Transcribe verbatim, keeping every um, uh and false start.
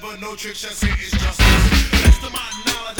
never no tricks, just it is justice. Next to my knowledge,